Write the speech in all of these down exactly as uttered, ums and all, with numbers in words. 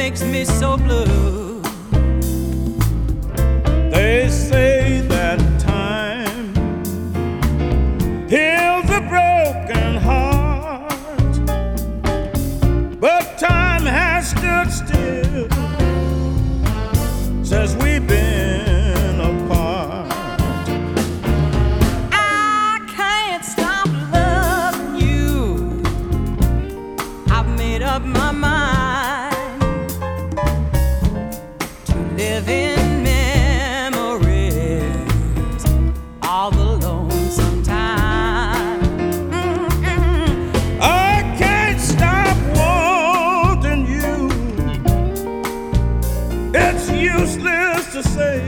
makes me so blue. They say that time heals a broken heart, but time has stood still since we've been apart. I can't stop loving you. I've made up my mind to live in memories all the lonesome time. Mm-mm. I can't stop wanting you. It's useless to say,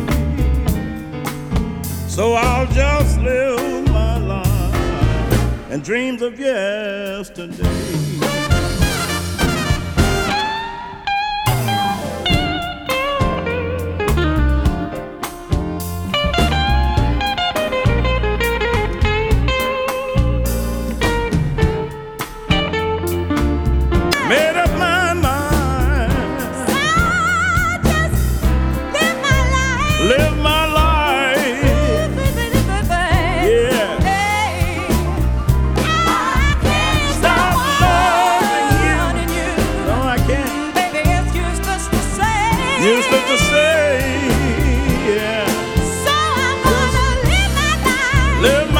so I'll just live my life in dreams of yesterday. Made up my mind. So just live my life. Live my life. Yeah. Hey, I can't Stop stop loving you. wanting you. No, I can't. Baby, it's useless to say. Useless to say. Yeah. So I'm gonna live my life. Live